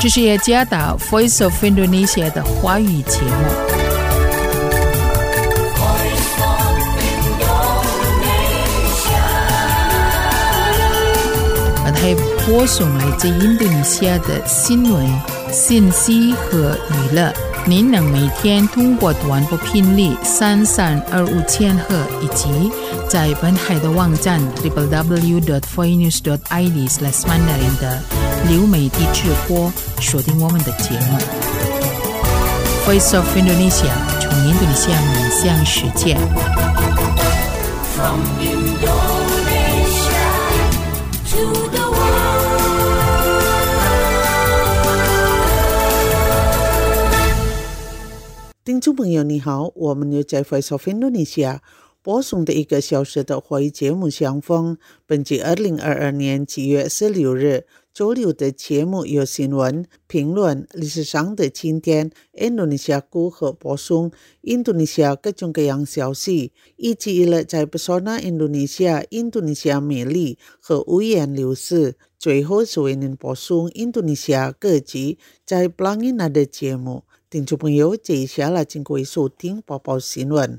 这是雅加达 Voice of Indonesia 的华语节目。它播送来自印度尼西亚的新闻、信息和娱乐。您能每天通过短波频率3325千赫以及在本海的网站 www.voinews.id/mandarin 的流媒体直播收听我们的节目。Voice of Indonesia 从印度尼西亚面向世界。From Indonesia to the 听众朋友你好，我们又在 Voice of Indonesia 播送的1个小时的华语节目相逢。本集2022年7月16日周六的节目有新闻、评论、历史上的今天、印度尼西亚如何播送印度尼西亚各种各样消息，以及娱乐在 Pesona Indonesia、印度尼西亚美丽和五颜六色。最后是为您播送印度尼西亚各地在 Pelangina 的节目。听众朋友，接下来请各位收听播报新闻。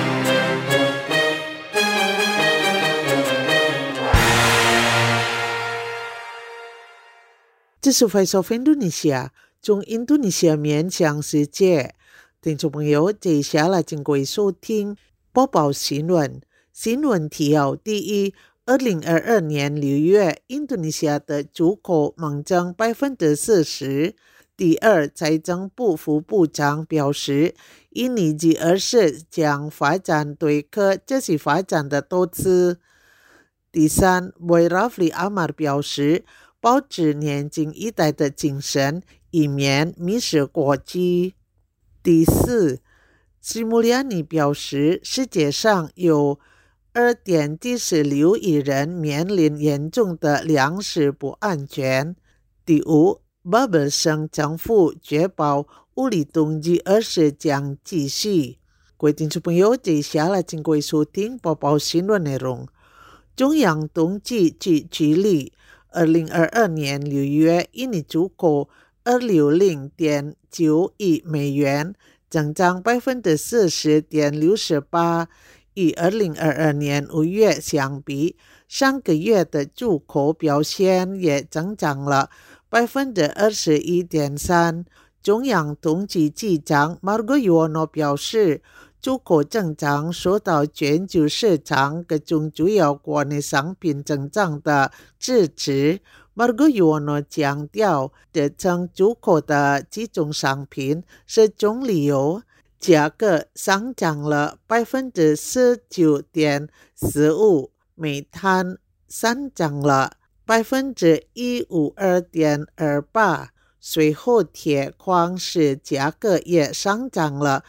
这是 Voice of Indonesia 从印度尼西亚面向世界。听众朋友，接下来请各位收听播报新闻。新闻提要：第一，2022年6月，印度尼西亚的出口猛增 40%。第二，财政部副部长表示，印尼G20将发展对可持续发展的投资。第三，Boy Rafli Amar 表示，保持年轻一代的精神，以免迷失国际。第四，西穆利亚尼表示，世界上有 2.76 亿人面临严重的粮食不安全。第五，巴布省政府确保五里冬G20将继续。各位听众朋友，接下来请各位收听播报新闻内容。中央统计局举例，2022年6月，印尼出口 260.9 亿美元，增长 40.68%， 与2022年5月相比，上个月的出口表现也增长了 21.3%。 中央统计局长 Margo Yuwono 表示，出口增长受到全球市场各种主要国内商品增长的支持。Margo Yuwono 强调，这层出口的几种商品是棕榈油，价格上涨了 19.15%， 煤炭上涨了 152.28%， 随后铁矿石价格也上涨了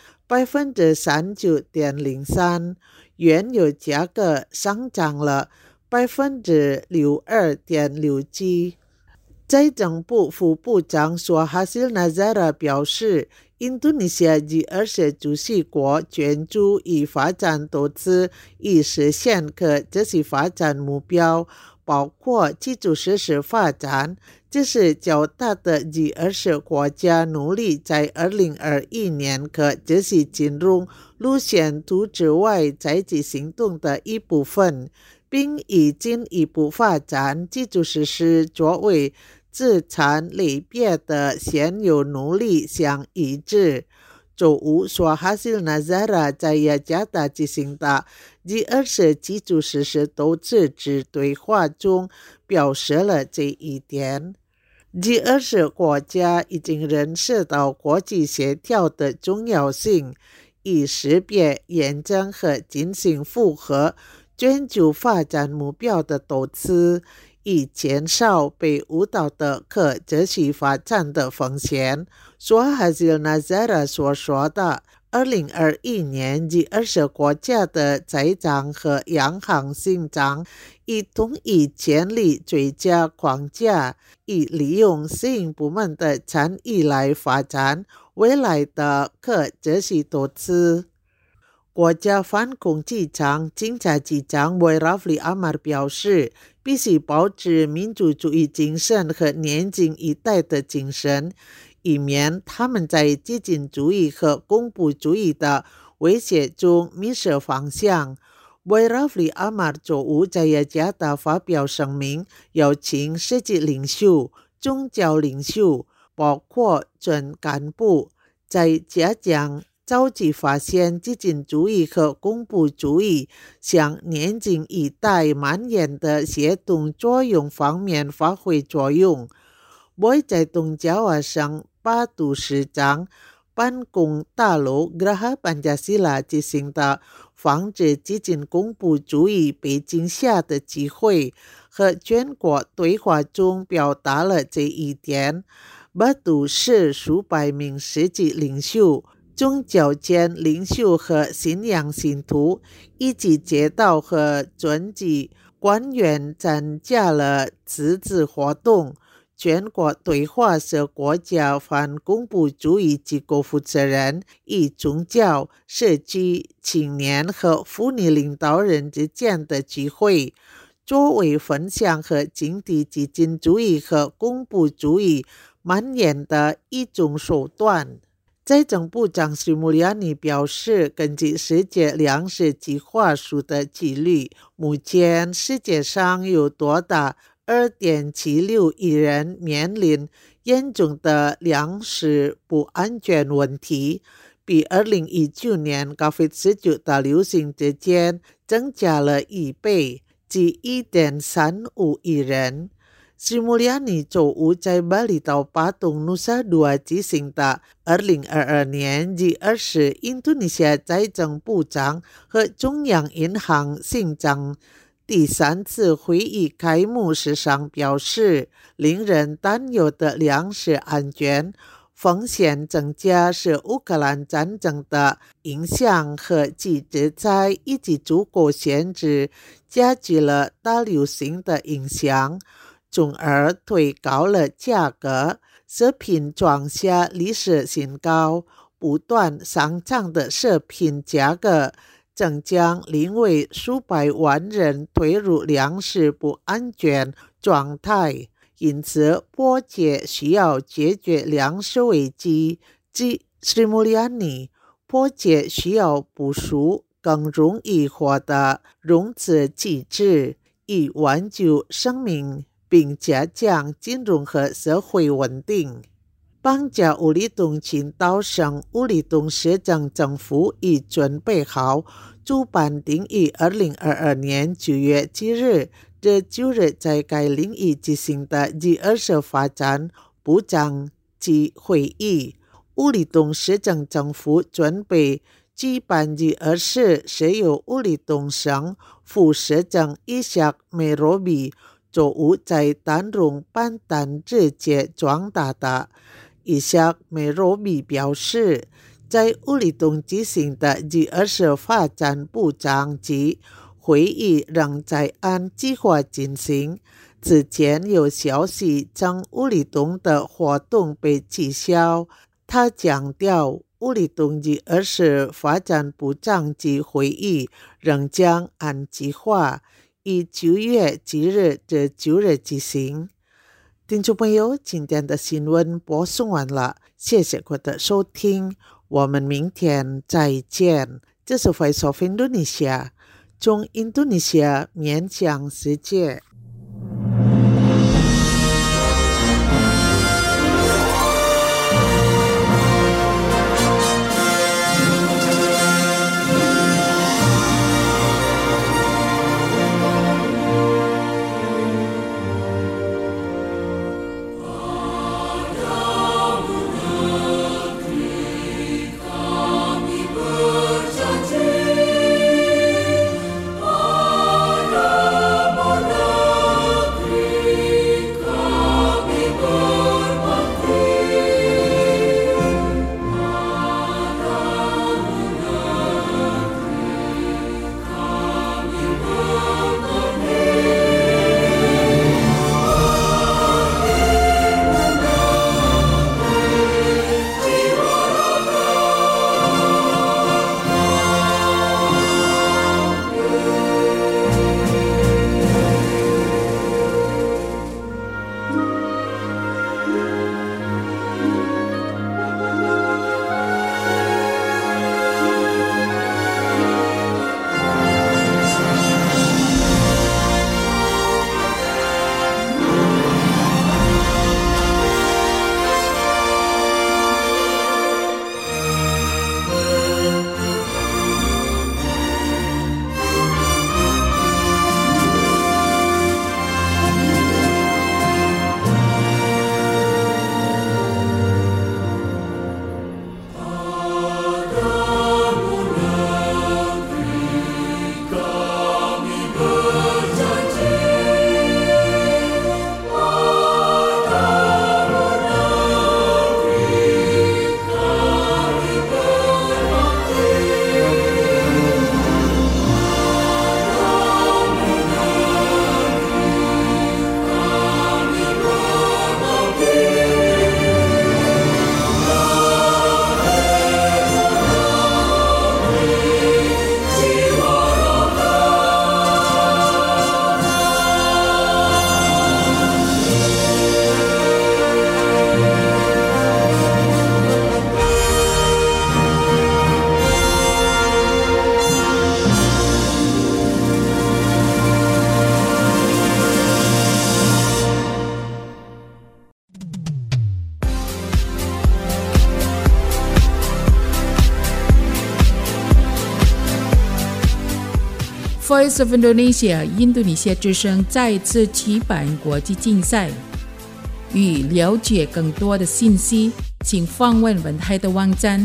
39.03%， 原油价格上涨了 62.67%。 财政部副部长Suhasil Nazara 表示，印度尼西亚G20主席国专注于发展投资，以实现可持续发展目标，包括基础设施发展。这是较大的G20国家努力在2021年可持续金融路线图之外采取行动的一部分，并以进一步发展基础设施作为资产类别的现有努力相一致。周五，Suhasil Nazara 在雅加达举行的G20基础设施投资者对话中表示了这一点。G20国家已经认识到国际协调的重要性，以识别、验证和进行符合全球发展目标的投资，以减少被误导的可持续发展的风险。Suhasil Nazara 所说的2021年G20国家的财长和央行行长已同意建立最佳框架，以利用私营部门的参与来发展未来的可持续投资。 国家反恐机长警察机长维拉夫里阿马尔表示，必须保持民主主义精神和年轻一代的精神，以免他们在激进主义和恐怖主义的威胁中迷失方向。维拉夫里阿马尔周五在雅加达发表声明，邀请世界领袖、宗教领袖，包括准干部，在加强早期发现激进主义和恐怖主义向年轻一代蔓延的协同作用方面发挥作用。我在东爪哇省巴都市长办公大楼 Geraha Pancasila 进行的防止激进恐怖主义被惊吓的机会和全国对话中表达了这一点。巴都市数百名世界领袖、宗教间领袖和信仰信徒以及街道和专机官员参加了此次活动。全国对话是国家反恐怖主义机构负责人与宗教、社区、青年和妇女领导人之间的机会，作为分享和警惕激进主义和恐怖主义蔓延的一种手段。财政部长斯里穆里亚尼表示，根据世界粮食计划署的记录，目前世界上有多达2.76亿人面临严重的粮食不安全问题，比2019年 COVID-19 大流行之间增加了1倍，即 1.35亿人。斯里穆里亚尼周五在巴厘岛巴东努萨2举行的2022年G20印度尼西亚财政部长和中央银行行长第3次会议开幕式上表示，令人担忧的粮食安全风险增加是乌克兰战争的影响和其制裁以及足够限制加剧了大流行的影响，从而推高了价格。食品创下历史新高，不断上涨的食品价格正将令为数百万人推入粮食不安全状态，因此迫切需要解决粮食危机。即斯里穆里亚尼迫切需要部署更容易获得融资机制，以挽救生命并加强金融和社会稳定。邦加乌里东群岛省乌里东市政府已准备好主办定于2022年9月7日至9日在该领域进行的G20发展部长级会议。乌里东市政府准备举办G20是由乌里东省副市长伊夏梅罗比周五在丹戎班丹直接壮大的。伊夏梅罗比表示，在乌里东举行的G20发展部长级会议仍在按计划进行。之前有消息称乌里东的活动被取消。他强调，乌里东G20发展部长级会议仍将按计划于9月7日至9日举行。听众朋友，今天的新闻播送完了，谢谢各位的收听，我们明天再见。这是 Voice of Indonesia， 从印度尼西亚面向世界。 Pada Voice of Indonesia 印度尼西亚之声再次举办国际竞赛。欲了解更多的信息，请访问本台的网站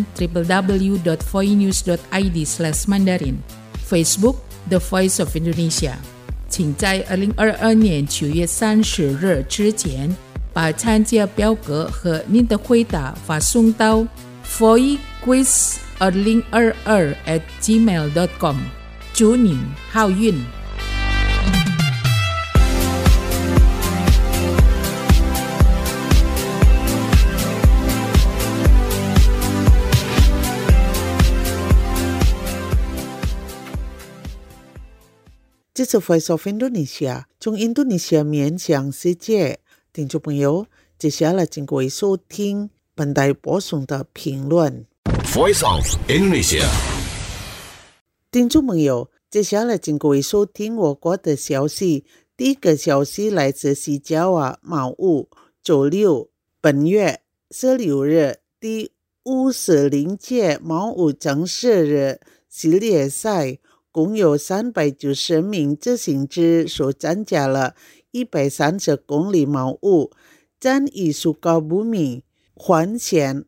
www.voinews.id/mandarin Facebook The Voice of Indonesia。请在2022年9月30日之前把参加表格和您的回答发送到 voicequiz2022@gmail.com。祝您好运！ 这是 Voice of Indonesia 从印度尼西亚面向世界。听众朋友，接下来请各位收听本台播送的评论。 Voice of Indonesia。 听众朋友，接下来请各位收听我国的消息。第一个消息来自西加瓦毛屋，周六，本月16日，第50届毛屋正式日系列赛，共有390名执行者所参加了130公里毛屋战役Sukabumi环线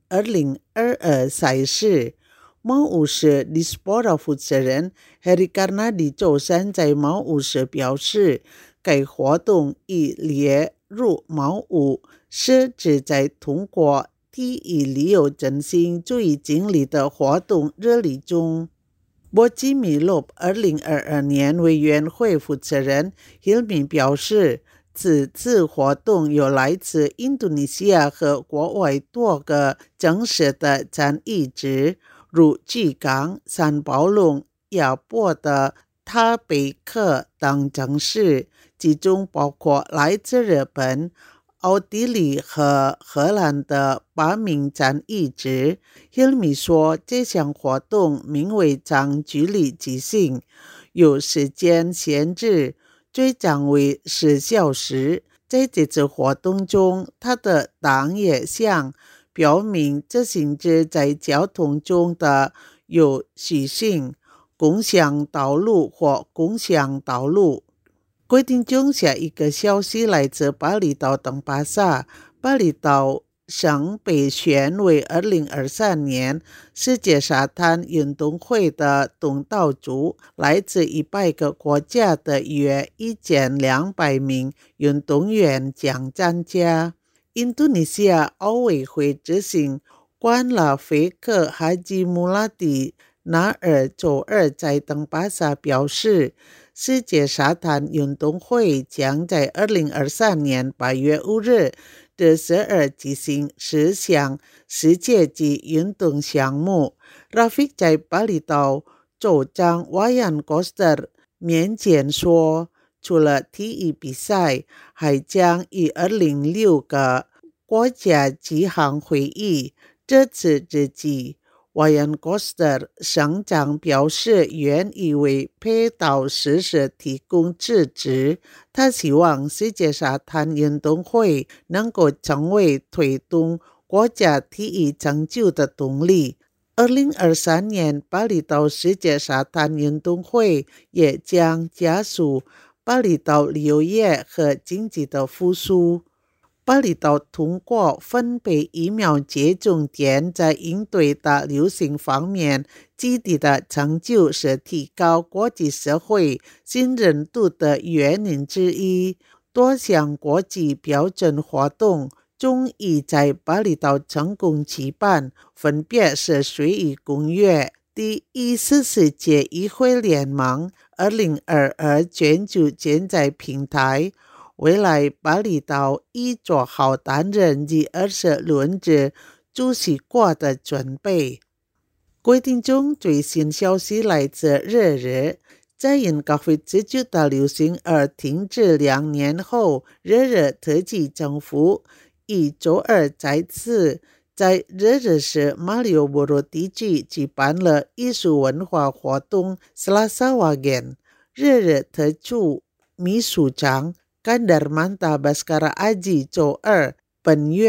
2022赛事。毛屋市 Dispora 负责人 Heri Karnadi 周三在毛屋时表示，该活动已列入毛屋市旨在通过体育旅游振兴最经历的活动热力中。波基米洛2022年委员会负责人 Hilmi 表示，此次活动有来自印度尼西亚和国外多个城市的参与者，如吉冈、三宝龙、亚波的塔贝克等城市，其中包括来自日本、奥地利和荷兰的8名参与者。Hilmi 说，这项活动名为长距离骑行，有时间限制，最长为10小时。在这次活动中，他的党也向表明执行者在交通中的有序性、共享道路或共享道路。规定中下一个消息来自巴厘岛登巴萨，巴厘岛省被选为2023年世界沙滩运动会的东道主，来自100个国家的约1200名运动员将参加。印度尼西亚奥委会执行官拉菲克哈吉穆拉迪纳尔周二在登巴萨表示，世界沙滩运动会将在2023年8月5日至12举行10项世界级运动项目。Rafiq 在巴厘岛州长 Wayan Koster 面前说，除了体育比赛，还将以206个国家举行会议。这次之际，Wayan Koster 省长表示愿意为配套设施提供支持。他希望世界沙滩运动会能够成为推动国家体育成就的动力。2023年巴厘岛世界沙滩运动会也将加速巴厘岛旅游业和经济的复苏。巴厘岛通过分配疫苗接种点在应对大流行方面积极的成就是提高国际社会信任度的原因之一。多项国际标准活动终于在巴厘岛成功举办，分别是水域公约、第14届议会联盟2022全球建材平台。未来巴厘岛已做好担任第20轮值主席国的准备。规定中最新消息来自日日，在因 COVID-19 大流行而停止2年后，日日特区政府于周二再次在日日市马里奥波罗地区举办了艺术文化活动 Selasa Wage。 日日特区秘书长Kandarmanta Baskara Aji 周二本月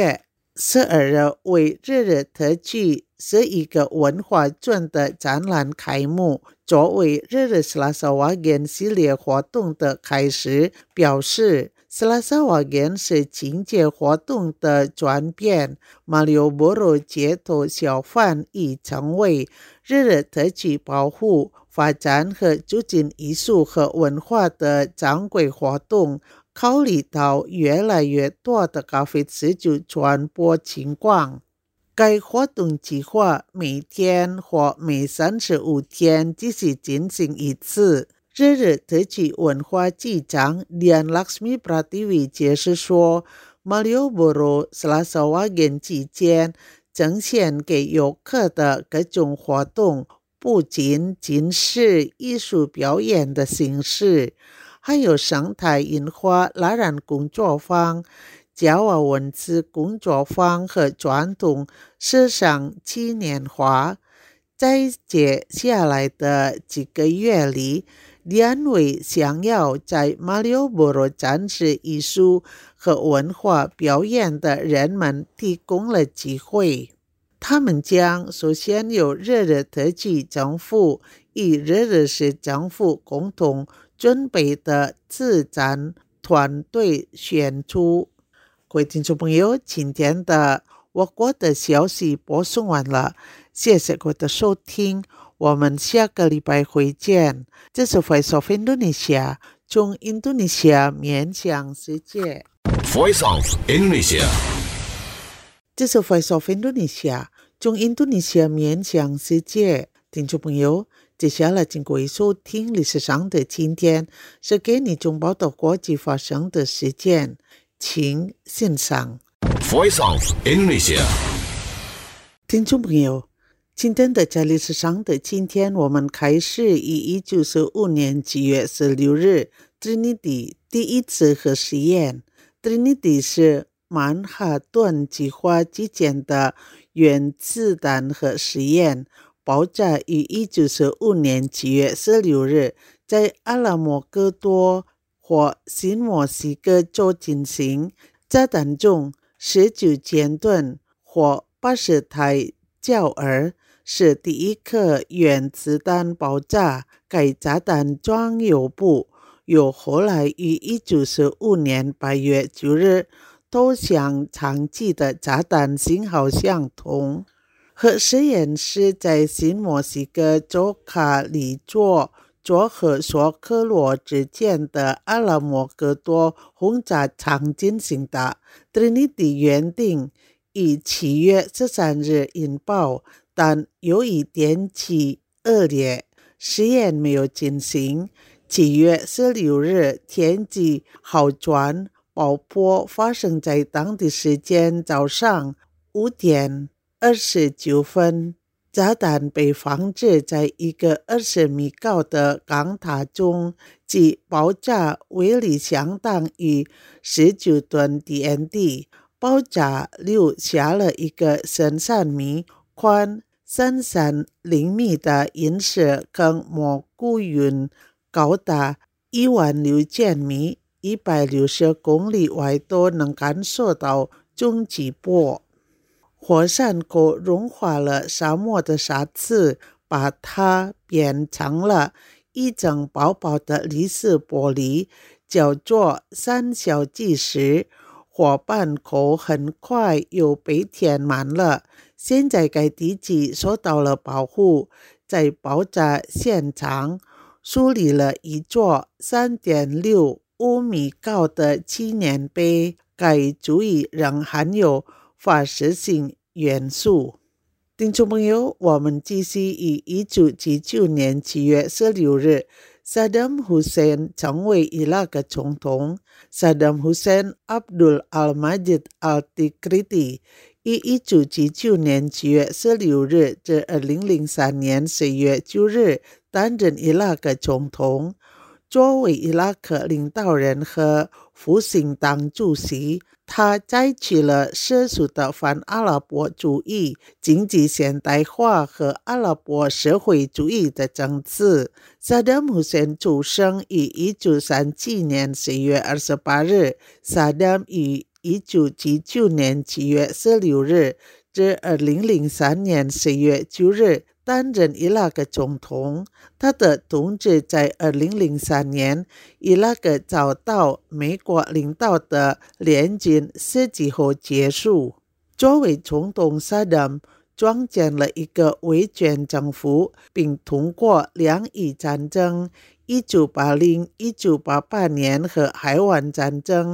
12日为日日特具11个文化村的展览开幕，作为日日Selasa Wage系列活动的开始，表示Selasa Wage是经济活动的转变。Malioboro 街头小贩已成为日日特具保护、发展和促进艺术和文化的常规活动。考虑到越来越多的咖啡持续传播情况，该活动计划每天或每35天继续进行一次。日日特具文化局长Dian Laxmi Pratiwi解释说， Malioboro Selasa Wage 期间呈现给游客的各种活动不仅是艺术表演的形式，还有生态印花拉染工作坊、甲瓦文字工作坊和传统时尚纪念花。在接下来的几个月里，两位想要在Malioboro展示艺术和文化表演的人们提供了机会。他们将首先由日日特区政府与日日市政府共同准备的自展团队选出。各位听众朋友，今天的我国的消息播送完了，谢谢各位的收听，我们下个礼拜会见。这是 Voice of Indonesia， 从印度尼西亚面向世界。 Voice of Indonesia， 这是 Voice of Indonesia， 从印度尼西亚面向世界。听众朋友，接下来请各位收听历史上的今天，是给你中报道国际发生的事件，请欣赏。 Voice of Indonesia， 听众朋友，今天的在历史上的今天，我们开始于1945年7月16日 Trinity 第一次核试验。 Trinity 是曼哈顿计划之前的原子弹核试验，爆炸于1945年7月16日在阿拉莫戈多或新墨西哥州进行。炸弹中19千吨或80台焦耳，是第一颗原子弹爆炸。该炸弹装有部由后来于1945年8月9日投向长期的炸弹型号相同。核实验室在新墨西哥州卡里佐和索科罗之间的阿拉莫戈多轰炸场进行的。 Trinity 原定于7月13日引爆，但由于天气恶劣，实验没有进行。7月16日天气好转，爆破发生在当地时间早上5点29分。炸弹被放置在一个20米高的钢塔中，即爆炸威力相当于19吨 TNT。 爆炸留下了一个13米宽、33厘米的银色坑，蘑菇云高达16000米，160公里外都能感受到冲击波。火山口融化了沙漠的沙子，把它变成了一层薄薄的绿色玻璃，叫做三小计石。火板口很快又被填满了，现在该地区受到了保护。在爆炸现场树立了一座 3.65 米高的纪念碑，该主义仍含有法式性元素。听众朋友，我们继续于1979年7月16日 Saddam Hussein 成为伊拉克总统。 Saddam Hussein Abdul al-Majid al-Tikriti 于1979年7月16日至2003年10月9日担任伊拉克总统。作为伊拉克领导人和复兴党主席，他采取了世俗的反阿拉伯主义、经济现代化和阿拉伯社会主义的政策。萨达姆·汗出生于1937年10月28日。萨达姆于 1979年7月16日至2003年10月9日担任伊拉克总统。他的统治在2003年伊拉克遭到美国领导的联军袭击后结束。作为总统，萨达姆创建了一个威权政府，并通过两伊战争1980、1988年和海湾战争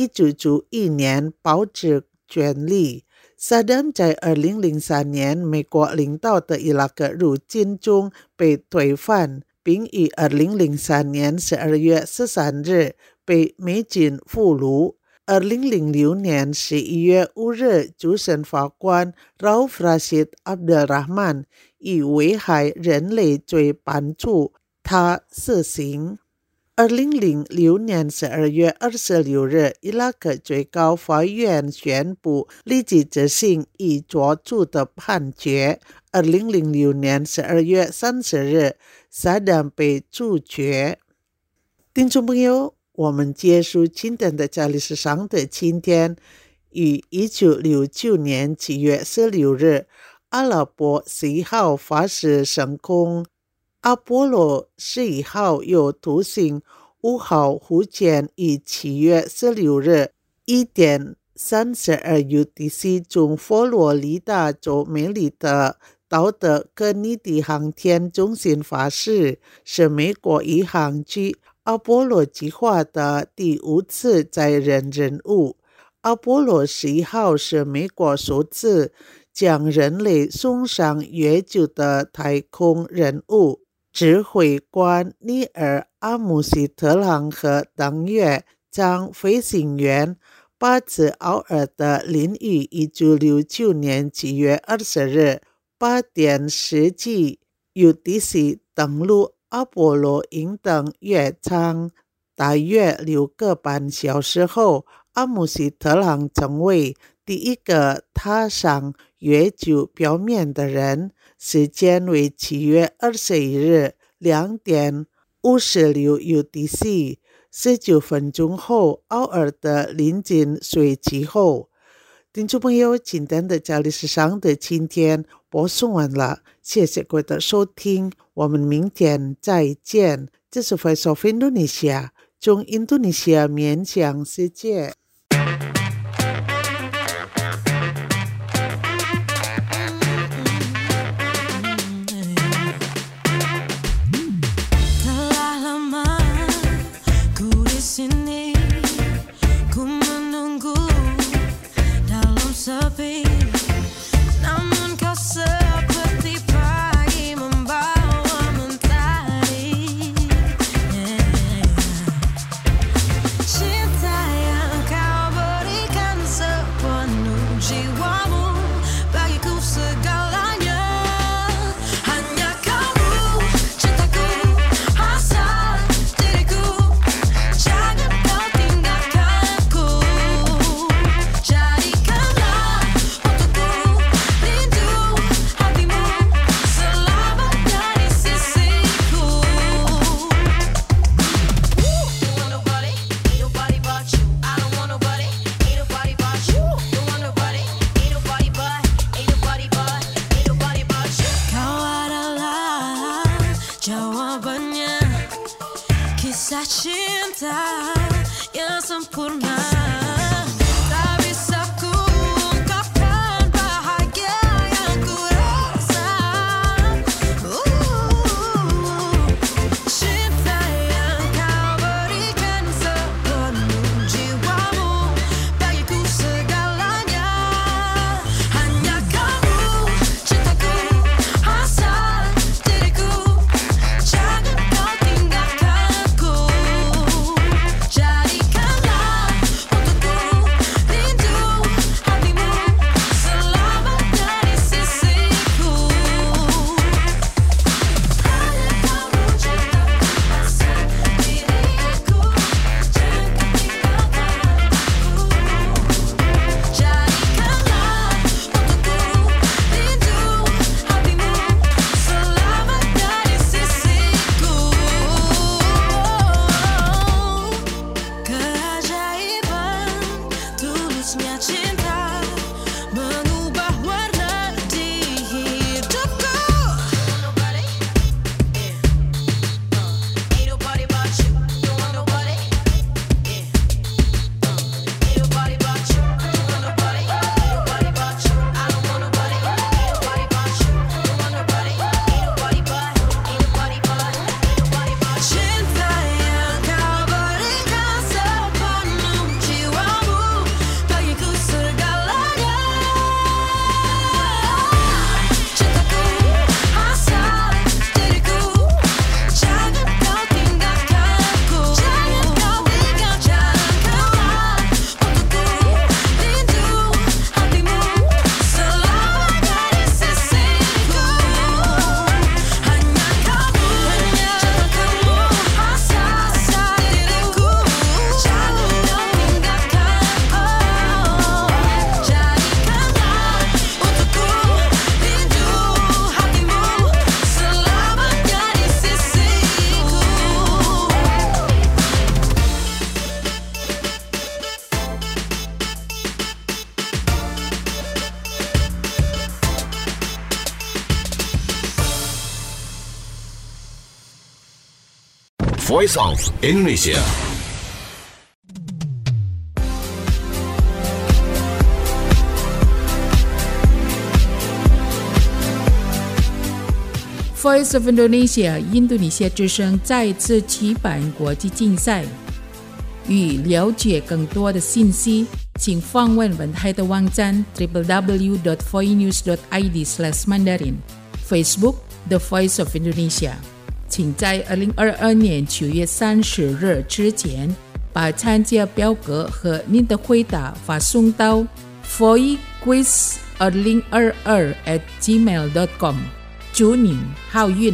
1991年保持权力。萨达姆在2003年美国领导的伊拉克入侵中被推翻，并于2003年12月13日被美军俘虏。2006年11月5日，主审法官 Rauf Rashid Abdul Rahman 以危害人类罪判处他死刑。2006年12月26日，伊拉克最高法院宣布立即执行已作出的判决。2006年12月30日，萨达姆被处决。听众朋友，我们结束今天的加历史上的今天。于1969年7月16日，阿拉伯11号发射升空，阿波罗11号又土星5号互潜于7月16日1点32 UTC 从佛罗里达州梅里特到的肯尼迪航天中心发射，是美国宇航局阿波罗计划的第5次载人任务。阿波罗11号是美国首次将人类送上月球的太空任务。指挥官尼尔·阿姆斯特朗和登月舱飞行员巴兹·奥尔德林于1969年7月20日8点10几 UTC 登陆阿波罗1等月舱。大约6个半小时后，阿姆斯特朗成为第一个踏上月球表面的人，时间为7月21日2点56 UTC。 19分钟后，奥尔德临近随其后。听众朋友，今天的加历史上的今天播送完了，谢谢各位的收听，我们明天再见。这是 Voice of Indonesia， 从印度尼西亚面向世界。 Kisah cinta yang sempurna. Voice of Indonesia. Voice of Indonesia 印度尼西亚之声再次举办国际竞赛。欲了解更多的信息，请访问本台的网站 www.voinews.id/mandarin Facebook The Voice of Indonesia。请在2022年9月30日之前把参加表格和您的回答发送到 voicequiz2022@gmail.com。祝您好运！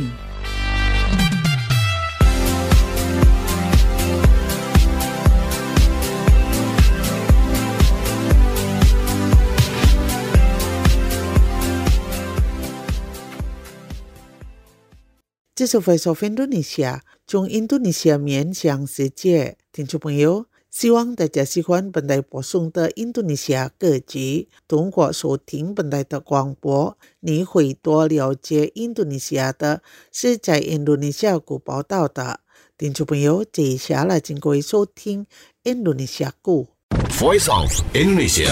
这是 Voice of Indonesia 从印度尼西亚面向世界，听众朋友，希望大家喜欢本台播送的印度尼西亚歌曲。通过收听本台的广播，你会多了解印度尼西亚的是在印度尼西亚国报道的。听众朋友，接下来请各位收听印度尼西亚歌。 Voice of Indonesia.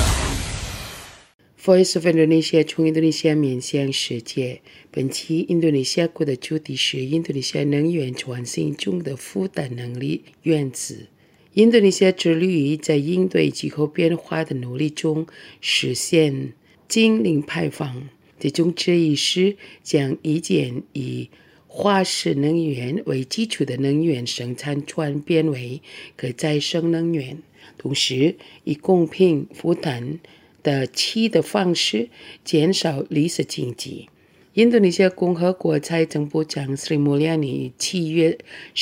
Voice of Indonesia 从印度尼西亚面向世界。本期印度尼西亚国的主题是印度尼西亚能源转型中的负担能力原子。印度尼西亚致力于在应对气候变化的努力中实现净零排放，其中之一是将以前以化石能源为基础的能源生产转变为可再生能源，同时以公平负担的气的方式减少历史经济。印度尼西亚共和国财政部长 Sri Mulyani 7月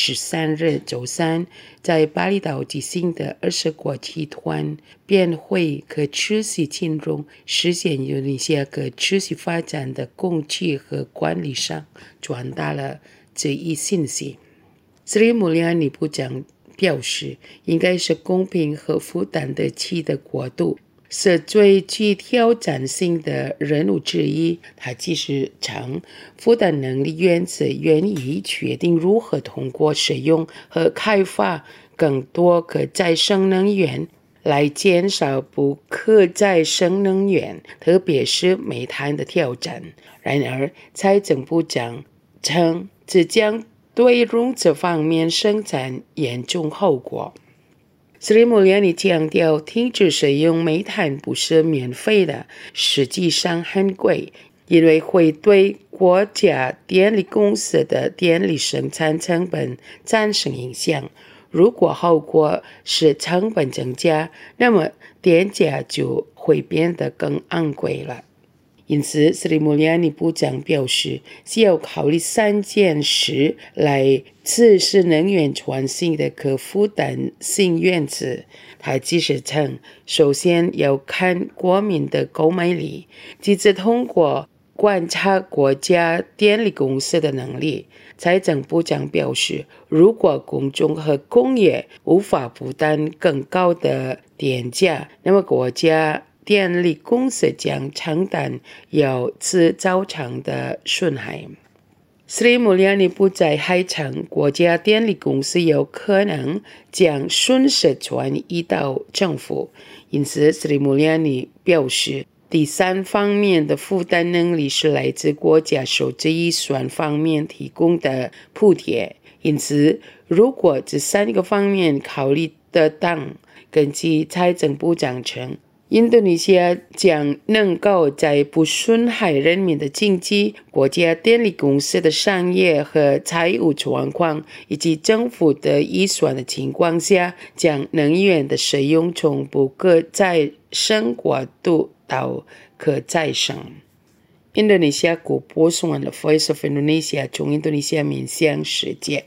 13日周三在巴厘岛举行的20国集团变会可持续金融实现印度尼西亚可持续发展的工具和管理上传达了这一信息。Sri Mulyani 部长表示，应该是公平和负担得起的国度是最具挑战性的任务之一。他即使称负担能力原则愿意决定如何通过使用和开发更多可再生能源来减少不可再生能源，特别是煤炭的挑战。然而，财政部长称这将对融资方面生产严重后果。Sri Mulyani 强调，停止使用煤炭不是免费的，实际上很贵，因为会对国家电力公司的电力生产成本产生影响。如果后果是成本增加，那么电价就会变得更昂贵了。因此 Sri Mulyani 部长表示，需要考虑3件事来支持能源转型的可负担性原则。他即是称，首先要看国民的购买力，其次通过观察国家电力公司的能力。财政部长表示，如果公众和工业无法负担更高的电价，那么国家电力公司将承担由此造成的损害。Sri Mulyani 部长还称，国家电力公司有可能将损失转移到政府。因此 Sri Mulyani 表示，第3方面的负担能力是来自国家收支预算方面提供的补贴。因此，如果这3个方面考虑得当，根据财政部长称，印度尼西亚将能够在不损害人民的经济、国家电力公司的商业和财务状况以及政府的预算的情况下，将能源的使用从不可再生过渡到可再生。印度尼西亚国播送完了 Voice of Indonesia 从印度尼西亚面向世界。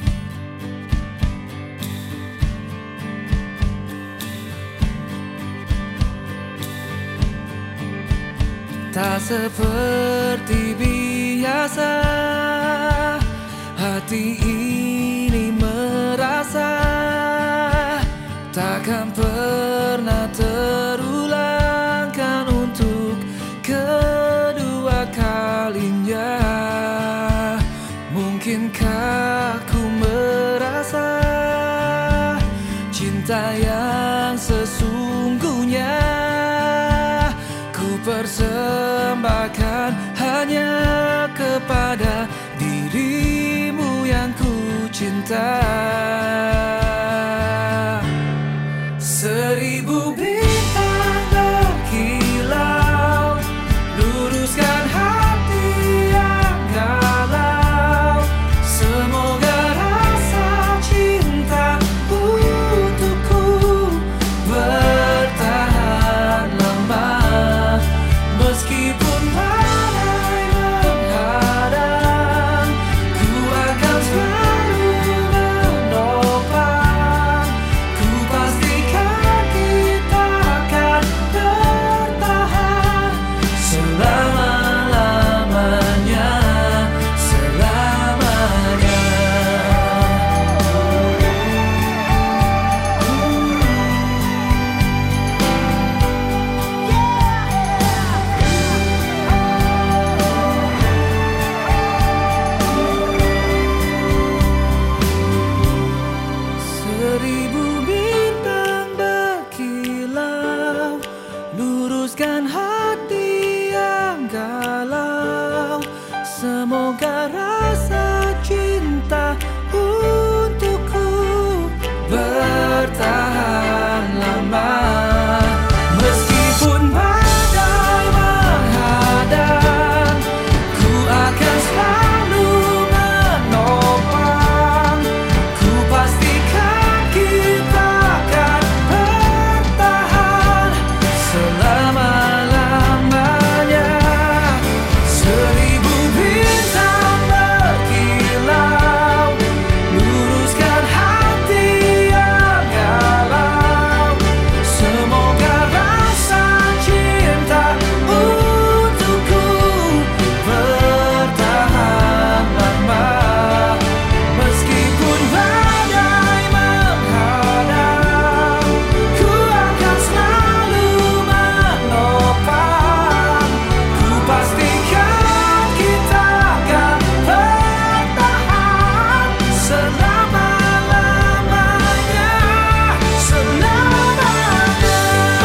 Tak seperti biasa, hati ini merasa takkan pernah terulangkan untuk kedua kalinya. Mungkinkah ku merasa cinta yang sesungguhnya ku persembahkan hanya kepada dirimu yang ku cinta. 1000 bintang berkilau, luruskan hati yang galau. Semoga rasa cinta untukku bertahan lama, meskipun badai menghadang, ku akan selalu menopang. Ku pastikan kita akan bertahan selama-lamanya, selamanya. Seribu bintang berkilau, luruskan hati yang galau. Semoga rasa cinta untukku bertahan lama, meskipun badai menghadang, ku akan selalu menopang. Ku pastikan kita akan bertahan selama-lamanya. 1000 bintang berkilau, luruskan hati yang galau. Semoga rasa cinta untukku bertahan lama, meskipun badai menghadang, ku akan selalu menopang. Ku pastikan kita akan bertahan selama-lamanya, selamanya.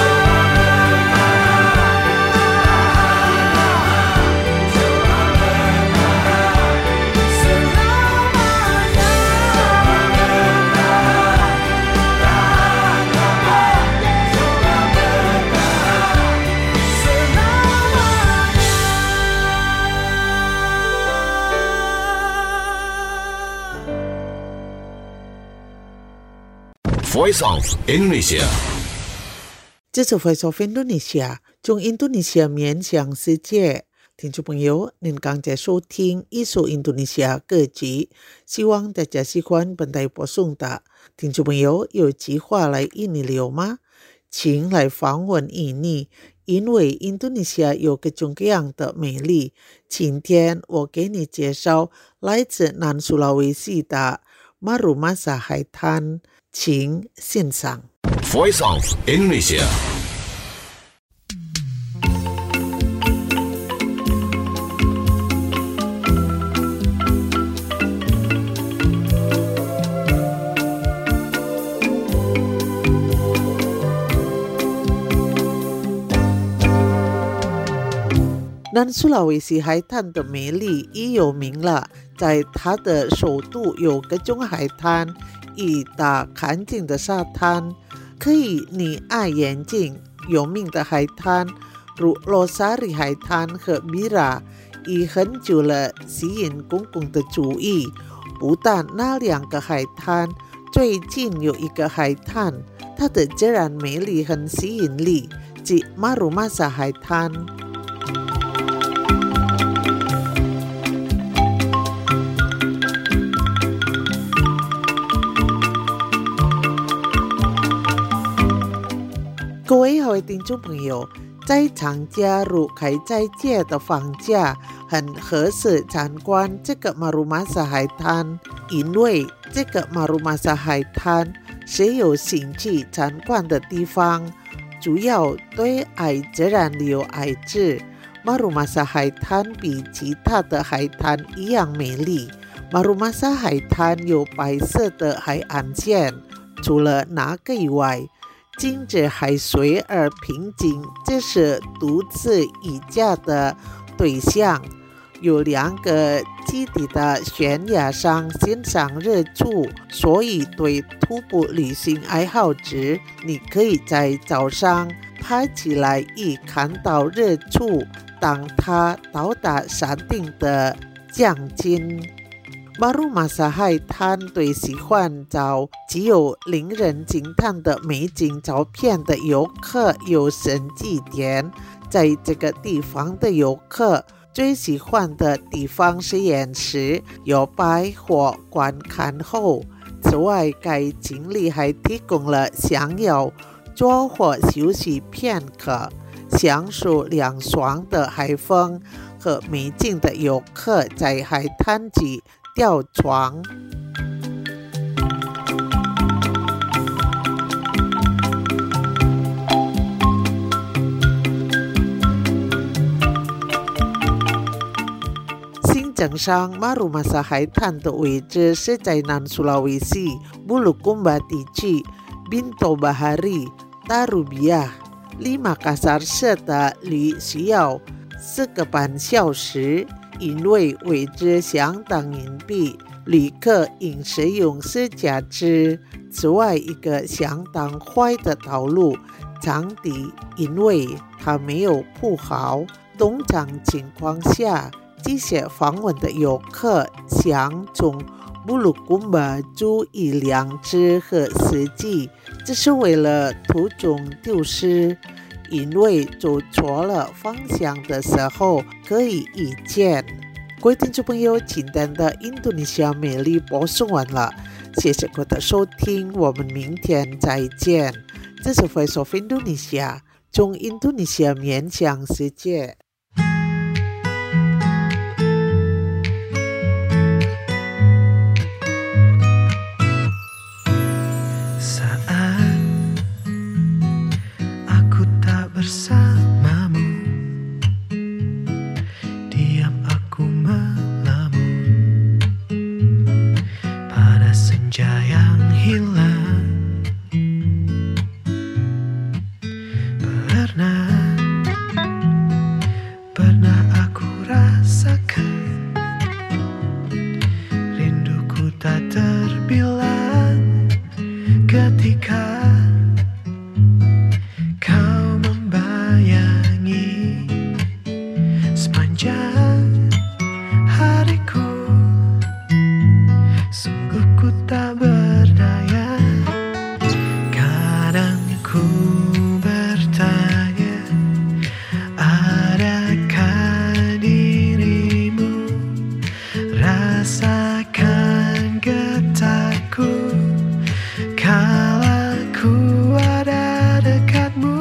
Voice of Indonesia. 这是 Voice of Indonesia 从印度尼西亚面向世界。听众朋友，您刚才收听一首印度尼西亚歌曲，希望大家喜欢本台播送的。听众朋友，有计划来印尼旅游吗？请来访问印尼，因为印度尼西亚有各种各样的美丽。今天我给你介绍来自南苏拉威西的马鲁马萨海滩，请欣赏。 Voice of Indonesia. 南苏拉威西海滩的美丽已有名了，在它的首都有各种海滩，以大干净的沙滩，可以你爱眼睛。有名的海滩如罗萨里海滩和米拉，已很久了吸引公共的注意。不但那两个海滩，最近有一个海滩，它的自然美丽很吸引力，即马鲁马萨海滩。各位好听众朋友，在长假如开斋戒的放假，很合适参观这个马鲁马萨海滩，因为这个马鲁马萨海滩是有兴趣参观的地方，主要对爱自然旅游爱知。马鲁马萨海滩比其他的海滩一样美丽。马鲁马萨海滩有白色的海岸线， 除了哪个以外，静止还随而平静，这是独自移驾的对象。有2个基地的悬崖上欣赏日出，所以对徒步旅行爱好者，你可以在早上爬起来一看到日出，当它到达山顶的将近。马鲁马萨海滩对喜欢找只有令人惊叹的美景照片的游客有神祭典。在这个地方的游客最喜欢的地方是岩石、摇摆或观看后。此外，该经历还提供了想要坐或休息片刻、享受凉爽的海风和美景的游客在海滩及吊床。行程上，马鲁马萨海滩的位置是在南苏拉威西布鲁库巴地区Bintang Bahari、Tarubia，离马卡萨市的旅需要4个半小时。因为位置相当隐蔽，旅客应使用私家车。此外，一个相当坏的道路场地，因为它没有铺好。通常情况下，这些访问的游客想从布鲁库巴租一辆车和司机，这是为了途中丢失。因为走错了方向的时候可以遇见。各位听众朋友，今天的印度尼西亚美丽播送完了，谢谢各位的收听，我们明天再见。这是 Voice of Indonesia， 从印度尼西亚面向世界。 Bersamamu, diam aku melamun pada senja yang hilang. Pernah aku rasakan rinduku tak terbilang ketika hariku, sungguh ku tak berdaya. Kadang ku bertanya, adakah dirimu rasakan getarku kala ku ada dekatmu.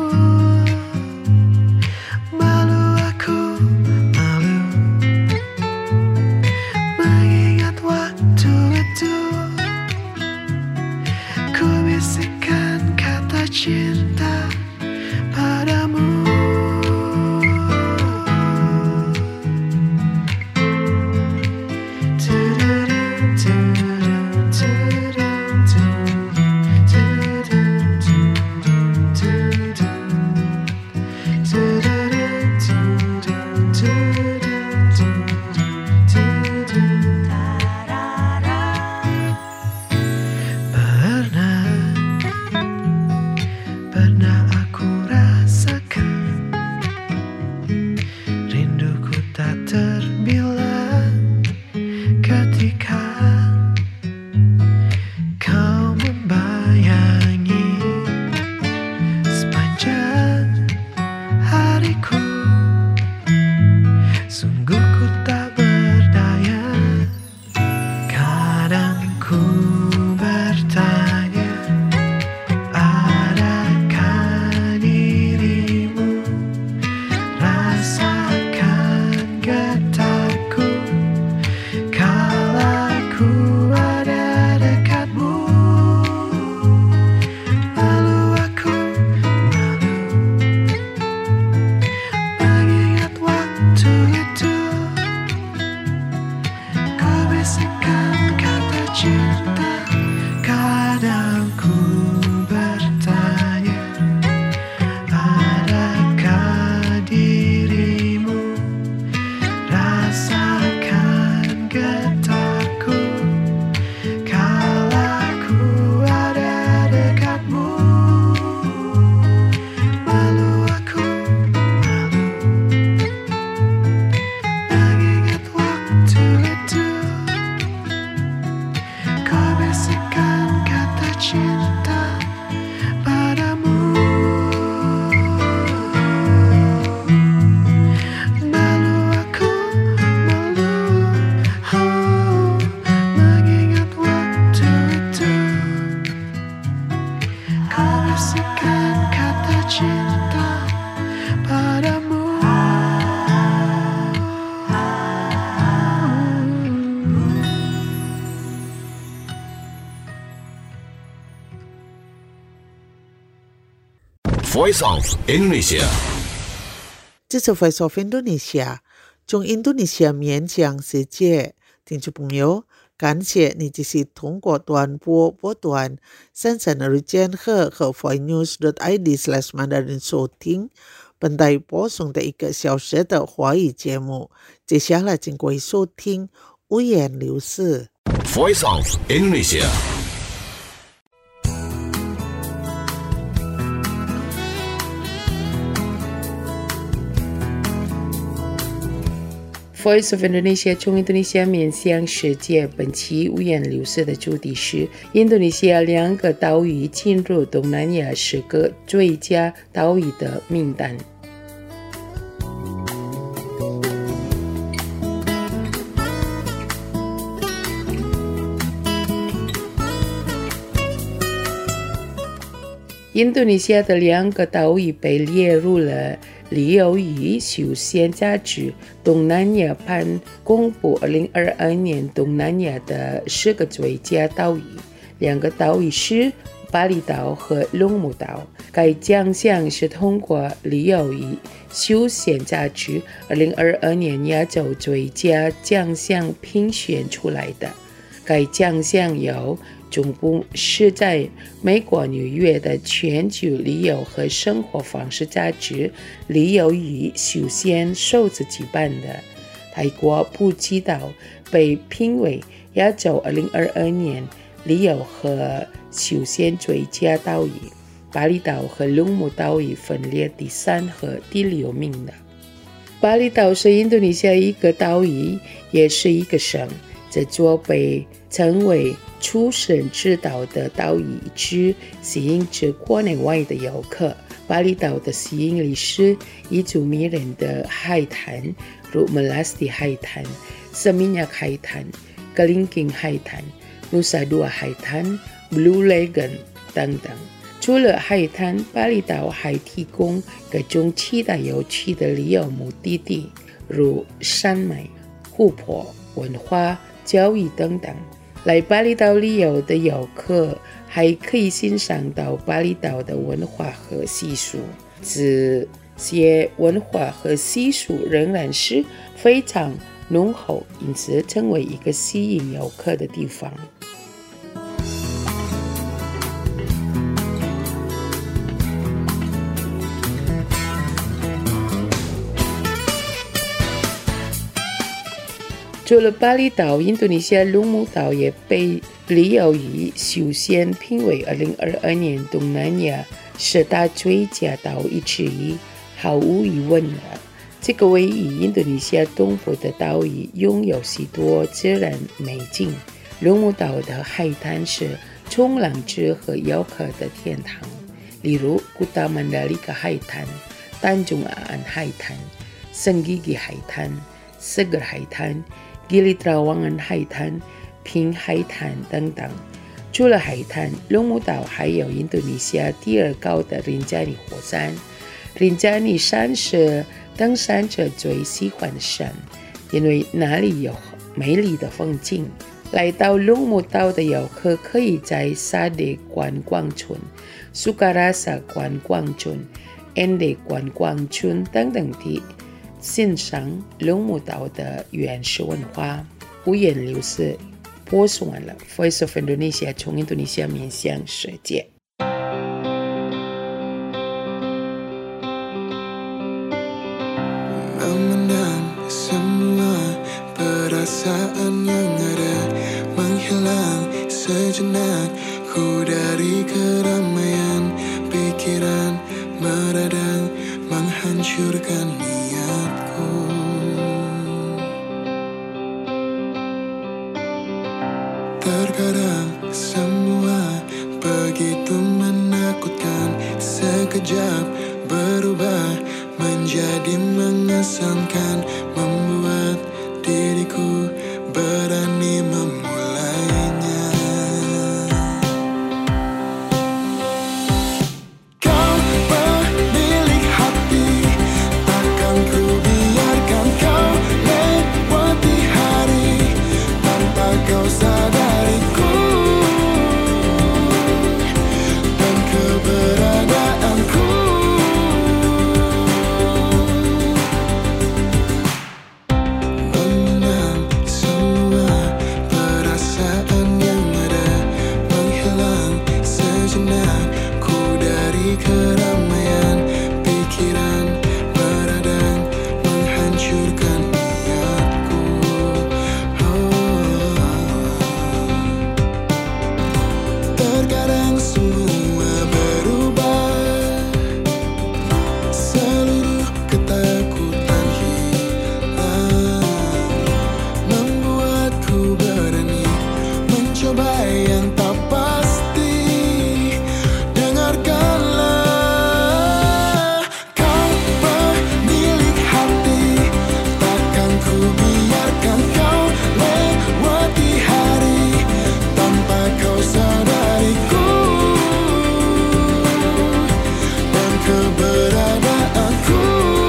Cinta padamu. Pernah aku rasakan rinduku tak terbilang ketika kau membayangi sepanjang hariku. Sungguh ku tak berdaya. Kadang ku bertanya, cinta, kadang ku Voice of Indonesia。 这是 Voice of Indonesia， 从印度尼西亚面向世界。听众朋友，感谢你继续通过短波波段33日间和 voinews.id/mandarin 收听本台播送的1个小时的华语节目。接下来请各位收听五言六事。 Voice of Indonesia。 Voice of Indonesia 从印度尼西亚面向世界，本期五言六事的主题是印度尼西亚2个岛屿进入东南亚10个最佳岛屿的名单。印度尼西亚的2个岛屿被列入了旅游与休闲价值东南亚版公布2022年东南亚的10个最佳岛屿。2个岛屿是巴厘岛和龙目岛。该奖项是通过旅游与休闲价值2022年亚洲最佳奖项评选出来的。该奖项由总部是在美国纽约的全球旅游和生活方式价值旅游与休闲首次举办的。泰国普吉岛被评为亚洲2022年旅游和休闲最佳岛屿，巴厘岛和龙目岛屿分列第3和第6名的。巴厘岛是印度尼西亚一个岛屿，也是一个省。这座被称为出神之岛的岛屿之吸引着国内外的游客。巴厘岛的吸引力是一组迷人的海滩，如马拉斯蒂海滩、塞米亚海滩、格林金海滩、努萨杜阿海滩、Blue Lagoon 等等。除了海滩，巴厘岛还提供各种其他有趣的旅游目的地，如山脉、湖泊、文化、教育等等。来巴厘岛旅游的游客还可以欣赏到巴厘岛的文化和习俗，这些文化和习俗仍然是非常浓厚，因此成为一个吸引游客的地方。除了巴厘岛，印度尼西亚龙目岛也被旅游与休闲评为2022年东南亚10大最佳岛屿之一。毫无疑问的，这个位于印度尼西亚东部的岛屿拥有许多自然美景。龙目岛的海滩是冲浪者和游客的天堂，例如古达曼达里卡海滩、丹中阿安海滩、圣吉吉海滩、Segar海滩、Gili Trawangan海滩、平海滩等等。除了海滩，龙目岛还有印度尼西亚第2高的Rinjani火山。Rinjani山是登山者最喜欢的山，因为那里有美丽的风景。来到龙目岛的游客可以在沙地观光村、苏卡拉萨观光村、Ende观光村等等地欣赏龙目岛的原始文化。五言六事播送完了。Voice of Indonesia 从印度尼西亚面向世界。 Memendam semua perasaan yang ada, menghilang sejenak ku dari keramaian pikiran meradang menghancurkan niatku. Terkadang semua begitu menakutkan, sekejap berubah menjadi mengesankan, membuat diriku berani memulainya. Kau pemilik hati, takkan ku biarkan kau lewati hari tanpa kau sadariku dan keberadaanku. semua berubah, seluruh ketakutan hilang, membuatku berani mencoba yang tak pasti. Dengarkanlah, kau pemilik hati, takkan ku biarkan kau lewati hari tanpa kau sadariku dan keberadaanku.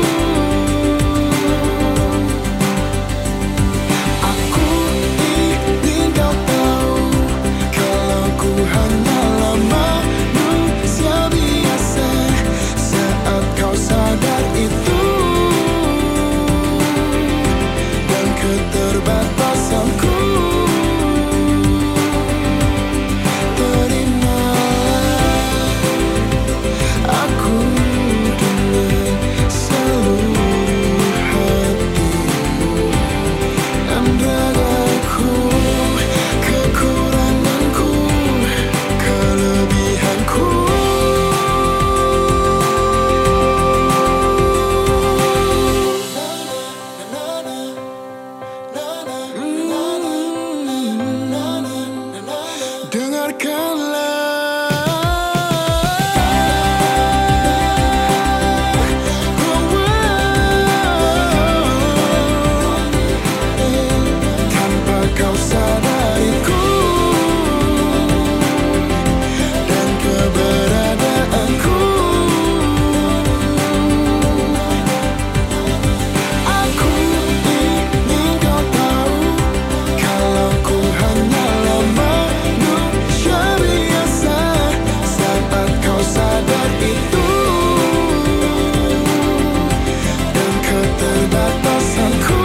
Aku ingin kau tahu, kalau ku hanyalah manusia biasa, saat kau sadar itu dan keterbatasanku. Terimalah aku dengan seluruh hatimu dan ragaku, kekuranganku, kelebihanku. Tanpa kau sadariku dan keberadaanku, aku ingin kau tahu, kalau ku hanyalah manusia biasa, saat kau sadar itu dan keterbatasanku.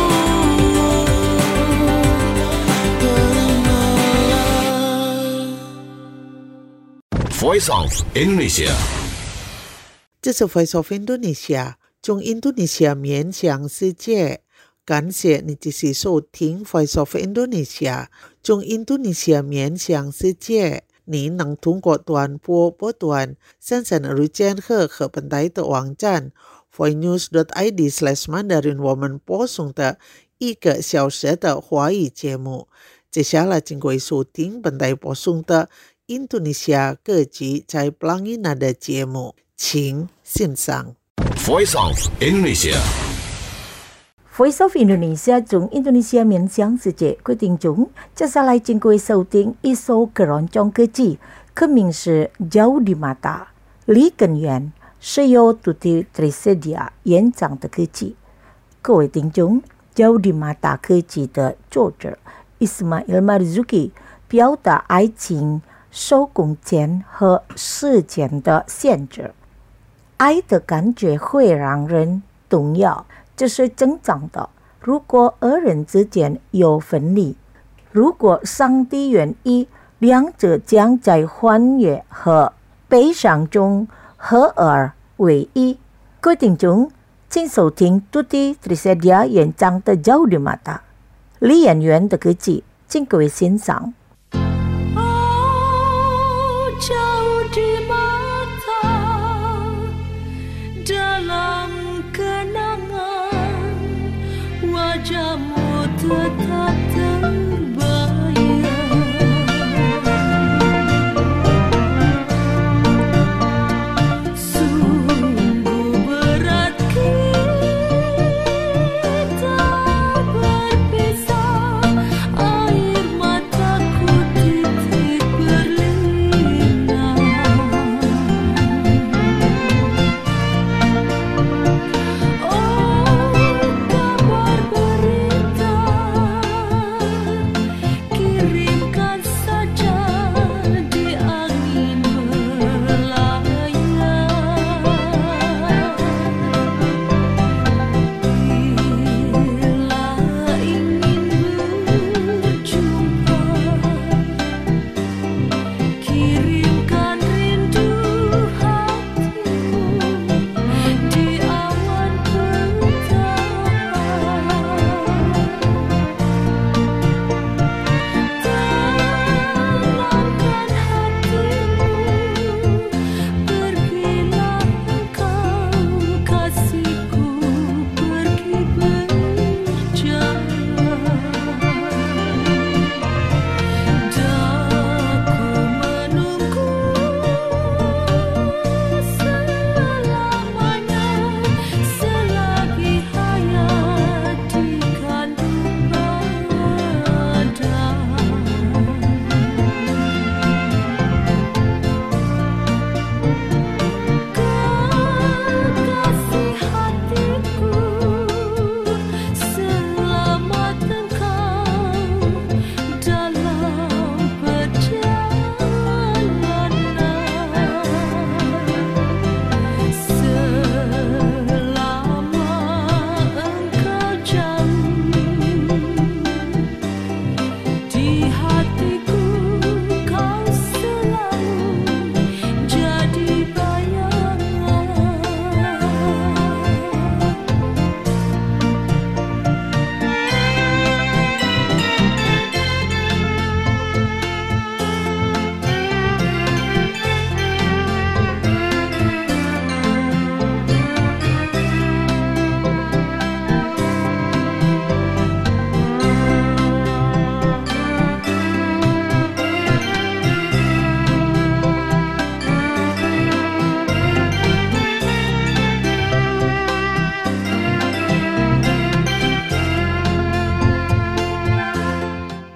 Voice of Indonesia. 这是 Voice of Indonesia， 中印度尼西亚面向世界。感谢你继续收听 Voice of Indonesia， 中印度尼西亚面向世界。你能通过短波波段33千赫和本台的网站 voinews.id/mandarin 我们播送的1个小时的华语节目。接下来请各位收听本台播送的印度尼西亚各级在 Pelangi Nada 节目，请欣赏。 Voice of Indonesia. Voice of Indonesia 中印度尼西亚面向世界，各位听众，接下来请各位收听一首keroncong歌曲，歌名是 Jauh di Mata， 离更远，是由 Tuti Trisedia 演唱的歌曲。各位听众， Jauh di Mata 歌曲的作者 Ismail Marzuki 表达爱情受空间和时间的限制，爱的感觉会让人动摇，这是正常的。如果二人之间有分离，如果上帝愿意，两者将在欢悦和悲伤中合而为一。各位听众，请收听 Tuti Trisedia 演唱的 Jauh di Mata， 离演员的歌曲，请各位欣赏。 Jauh di mata, dalam kenangan, wajahmu tetap terbayang. Sungguh berat kita berpisah, air mataku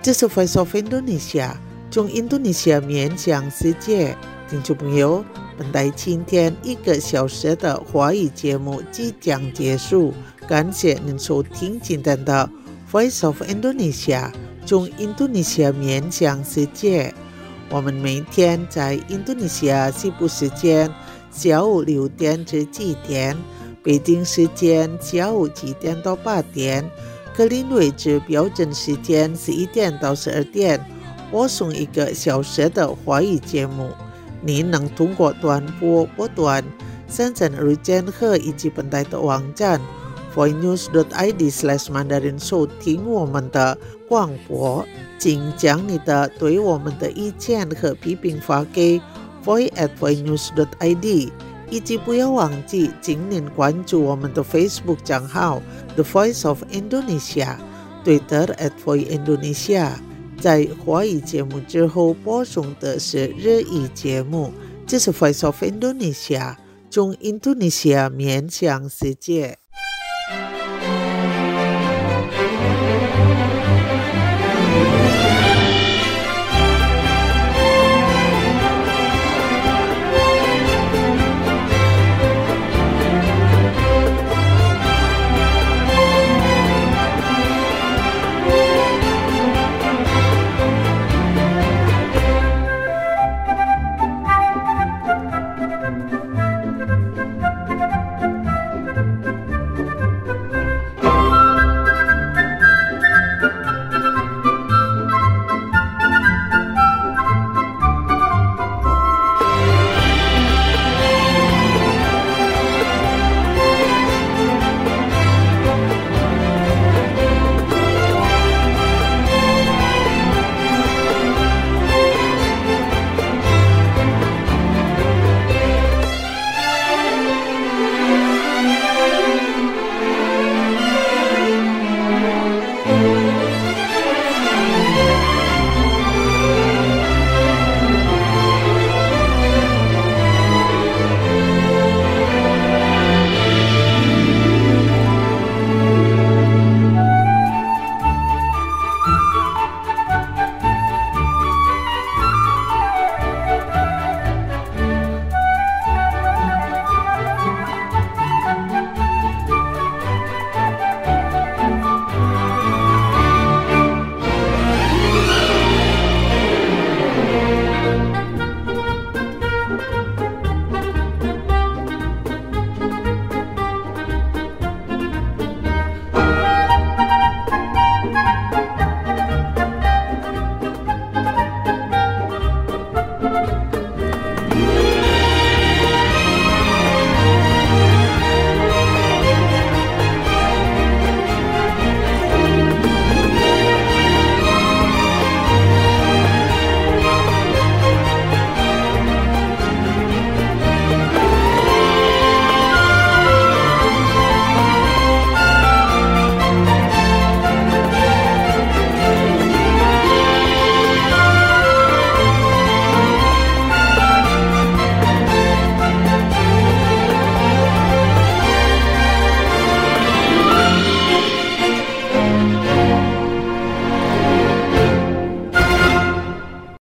这是 Voice of Indonesia 中印度尼西亚面向世界。听众朋友，本台今天1个小时的华语节目即将结束，感谢您收听今天的 Voice of Indonesia 中印度尼西亚面向世界。我们每天在印度尼西亚西部时间下午6点至7点，北京时间下午7点到8点，格林威治标准时间11点到12点，播送1个小时的华语节目。您能通过短波波段、深圳日间和以及本台的网站 voinews.id/mandarin 收听我们的广播，请将你的对我们的意见和批评发给 voice@voinews.id， 以及不要忘记请您关注我们的 Facebook 账号 The Voice of Indonesia， Twitter @voiceindonesia。在华语节目之后播送的是日语节目，这是 Voice of Indonesia 中印度尼西亚面向世界。